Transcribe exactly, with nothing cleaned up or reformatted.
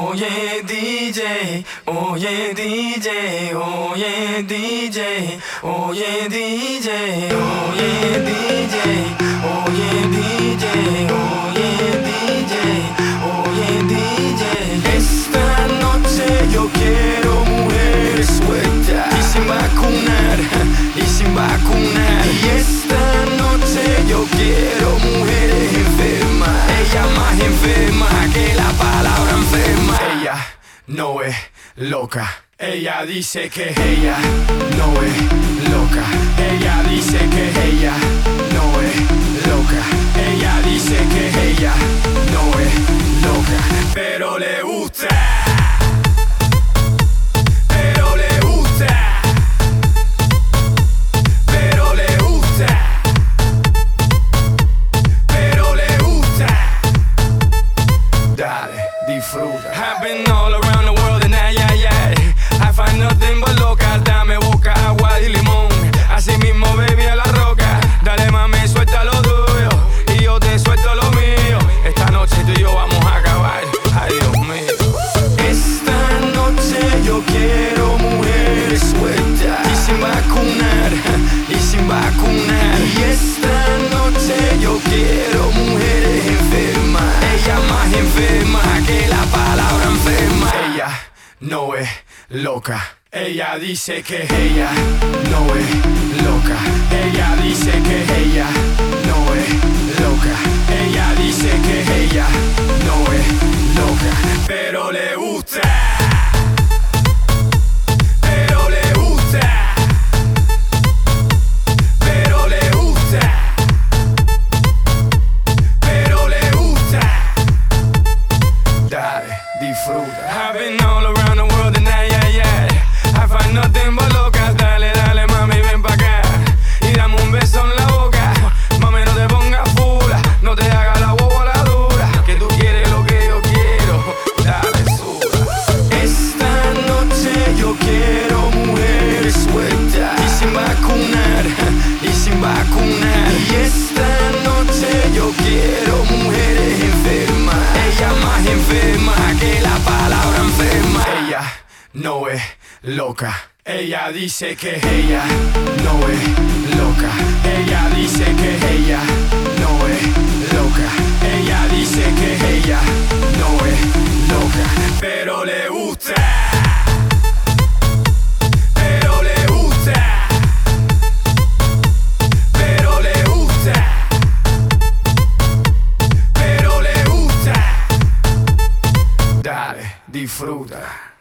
oye D J, oye D J, oye D J, oye D J, oye D J, oye D J, oye D J, oye D J. Esta noche yo quiero mujeres sueltas y sin vacunar, y sin vacunar. Y esta noche yo quiero mujeres enfermas, ella más enferma que la palabra enferma. Ella no es loca, ella dice que ella no es loca. Ella dice que ella no es loca. Ella dice que ella no es loca, pero le gusta. Pero le gusta. Pero le gusta. Pero le gusta. Dale, disfruta. I've been all around the world and ay, ay, ay, I find nothing but locas. Dame boca, agua y limón. Así mismo, baby, a la roca. Dale, mami, suelta lo tuyo y yo te suelto lo mío. Esta noche tú y yo vamos a acabar. Ay, Dios mío. Esta noche yo quiero mujeres sueltas y sin vacunar, y sin vacunar. Y esta noche yo quiero mujeres enfermas, ella más enferma que la palabra enferma. Ella no es loca. Ella dice que ella no es loca. Ella dice que ella no es loca. Ella dice que ella no es loca, pero le gusta. Pero le gusta. Pero le gusta. Pero le gusta. Dale, disfruta. I've been all around the world and ay, ay, ay, I find nothing but locas. Dale, dale, mami, ven pa' acá y dame un beso en la boca. Mami, no te pongas fula, no te hagas la bobola dura, que tú quieres lo que yo quiero. Dale, suba. Esta noche yo quiero mujeres sueltas y sin vacunar, y sin vacunar. Y esta noche yo quiero mujeres enfermas, ella más enferma que la palabra enferma. Ella no es loca. Ella dice que ella no es loca. Ella dice que ella no es loca. Ella dice que ella no es loca, pero le gusta. Pero le gusta. Pero le gusta. Pero le gusta. Dale, disfruta.